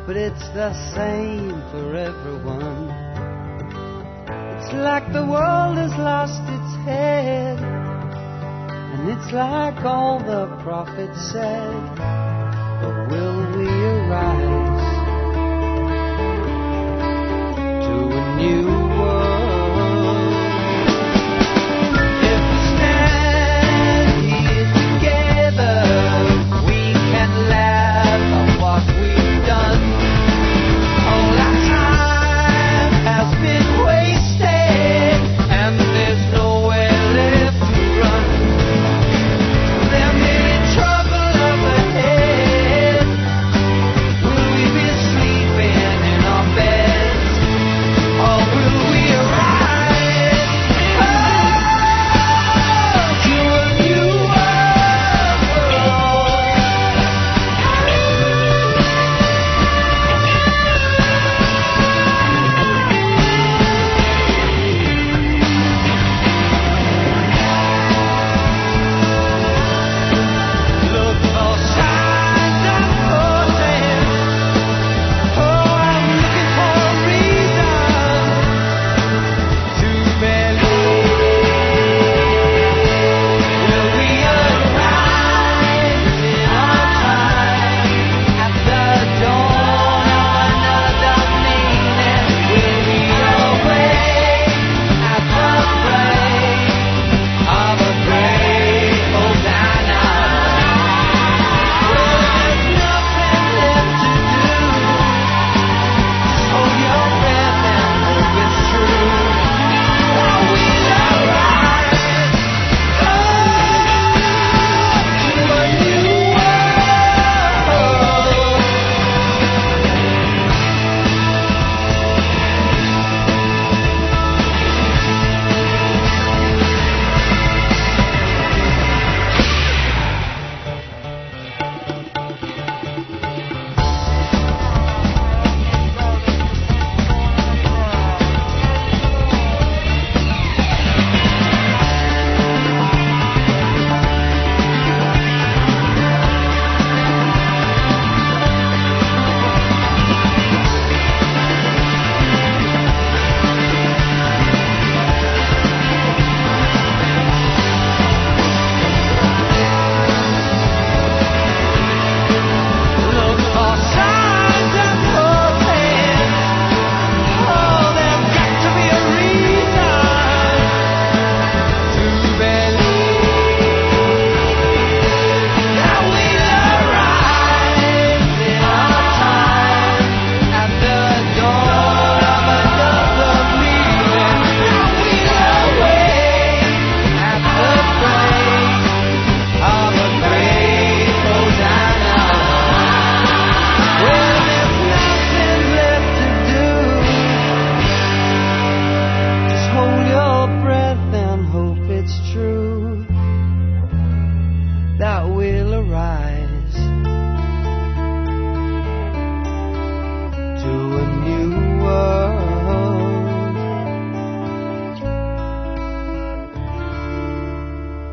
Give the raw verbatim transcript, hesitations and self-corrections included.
but it's the same for everyone. It's like the world has lost its head, and it's like all the prophets said, but will we arise to a new world? If we stand here together, we can laugh at what we've done. All our time has been wasted, and there's nowhere left to run. There may be trouble up ahead. Will we be sleeping in our beds, or will we arise oh, to a new look for signs of portent? Oh, I'm looking for a reason to believe. Will we arise in our time at the dawn of another meaning? Will we awake at the praise of a great Hosanna? Well, there's nothing left to do. Just hold your breath and hope it's true. Or we'll arise oh, to a new world. Look for signs of portent. Oh, there's got to be a reason to believe that we'll arise in our time at the dawn of another meaning. That we'll awake at the praise of a great Hosanna. Well, there's nothing left to do. Just hold your breath and hope it's true that we'll arise to a new